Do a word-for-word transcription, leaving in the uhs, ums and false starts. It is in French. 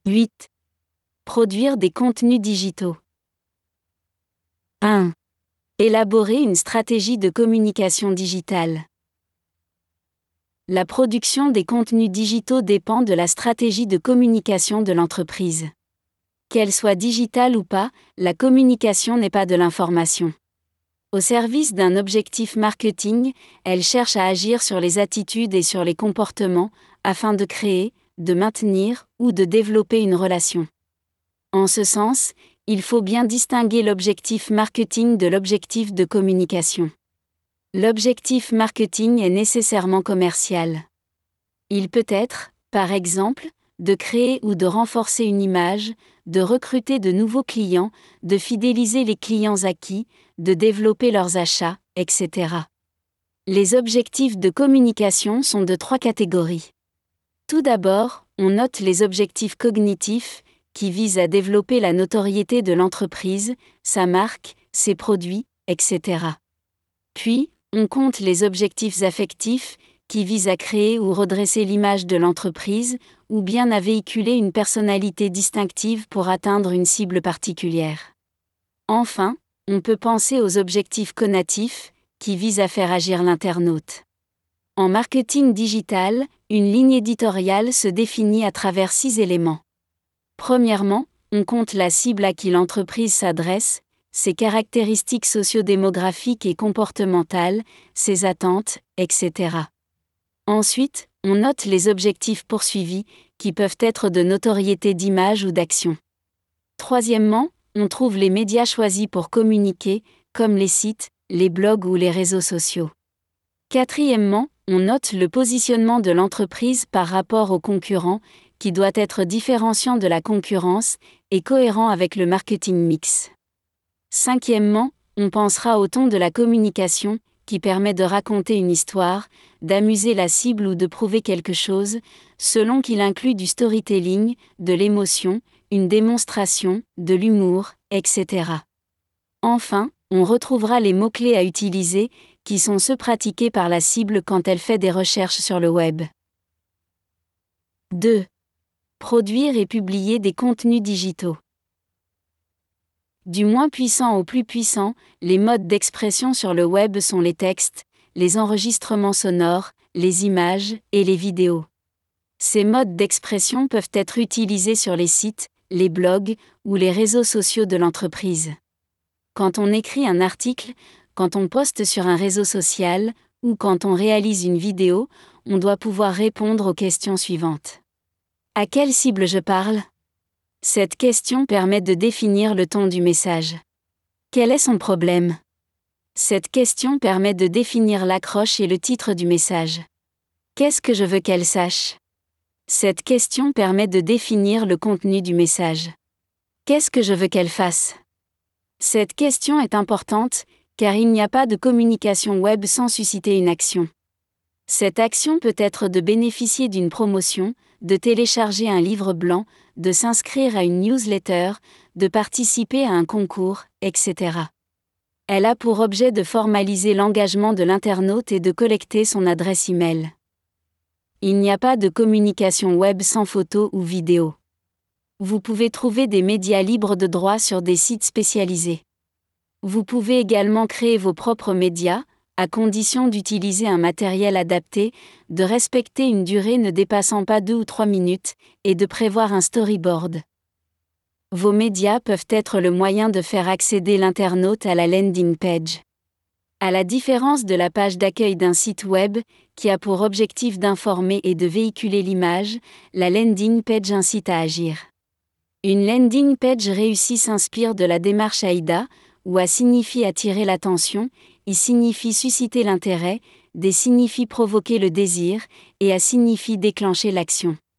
huit. Produire des contenus digitaux. un. Élaborer une stratégie de communication digitale. La production des contenus digitaux dépend de la stratégie de communication de l'entreprise. Qu'elle soit digitale ou pas, la communication n'est pas de l'information. Au service d'un objectif marketing, elle cherche à agir sur les attitudes et sur les comportements, afin de créer, de maintenir ou de développer une relation. En ce sens, il faut bien distinguer l'objectif marketing de l'objectif de communication. L'objectif marketing est nécessairement commercial. Il peut être, par exemple, de créer ou de renforcer une image, de recruter de nouveaux clients, de fidéliser les clients acquis, de développer leurs achats, et cetera. Les objectifs de communication sont de trois catégories. Tout d'abord, on note les objectifs cognitifs, qui visent à développer la notoriété de l'entreprise, sa marque, ses produits, et cetera. Puis, on compte les objectifs affectifs, qui visent à créer ou redresser l'image de l'entreprise, ou bien à véhiculer une personnalité distinctive pour atteindre une cible particulière. Enfin, on peut penser aux objectifs connatifs, qui visent à faire agir l'internaute. En marketing digital, une ligne éditoriale se définit à travers six éléments. Premièrement, on compte la cible à qui l'entreprise s'adresse, ses caractéristiques socio-démographiques et comportementales, ses attentes, et cetera. Ensuite, on note les objectifs poursuivis, qui peuvent être de notoriété d'image ou d'action. Troisièmement, on trouve les médias choisis pour communiquer, comme les sites, les blogs ou les réseaux sociaux. Quatrièmement, on note le positionnement de l'entreprise par rapport aux concurrents, qui doit être différenciant de la concurrence et cohérent avec le marketing mix. Cinquièmement, on pensera au ton de la communication, qui permet de raconter une histoire, d'amuser la cible ou de prouver quelque chose, selon qu'il inclut du storytelling, de l'émotion, une démonstration, de l'humour, et cetera. Enfin, on retrouvera les mots-clés à utiliser, qui sont ceux pratiqués par la cible quand elle fait des recherches sur le web. deux. Produire et publier des contenus digitaux. Du moins puissant au plus puissant, les modes d'expression sur le web sont les textes, les enregistrements sonores, les images et les vidéos. Ces modes d'expression peuvent être utilisés sur les sites, les blogs ou les réseaux sociaux de l'entreprise. Quand on écrit un article, quand on poste sur un réseau social, ou quand on réalise une vidéo, on doit pouvoir répondre aux questions suivantes. À quelle cible je parle ? Cette question permet de définir le ton du message. Quel est son problème ? Cette question permet de définir l'accroche et le titre du message. Qu'est-ce que je veux qu'elle sache ? Cette question permet de définir le contenu du message. Qu'est-ce que je veux qu'elle fasse ? Cette question est importante, car il n'y a pas de communication web sans susciter une action. Cette action peut être de bénéficier d'une promotion, de télécharger un livre blanc, de s'inscrire à une newsletter, de participer à un concours, et cetera. Elle a pour objet de formaliser l'engagement de l'internaute et de collecter son adresse e-mail. Il n'y a pas de communication web sans photo ou vidéo. Vous pouvez trouver des médias libres de droit sur des sites spécialisés. Vous pouvez également créer vos propres médias, à condition d'utiliser un matériel adapté, de respecter une durée ne dépassant pas deux ou trois minutes, et de prévoir un storyboard. Vos médias peuvent être le moyen de faire accéder l'internaute à la landing page. À la différence de la page d'accueil d'un site web, qui a pour objectif d'informer et de véhiculer l'image, la landing page incite à agir. Une landing page réussie s'inspire de la démarche AIDA, où A signifie attirer l'attention, I signifie susciter l'intérêt, D signifie provoquer le désir, et A signifie déclencher l'action.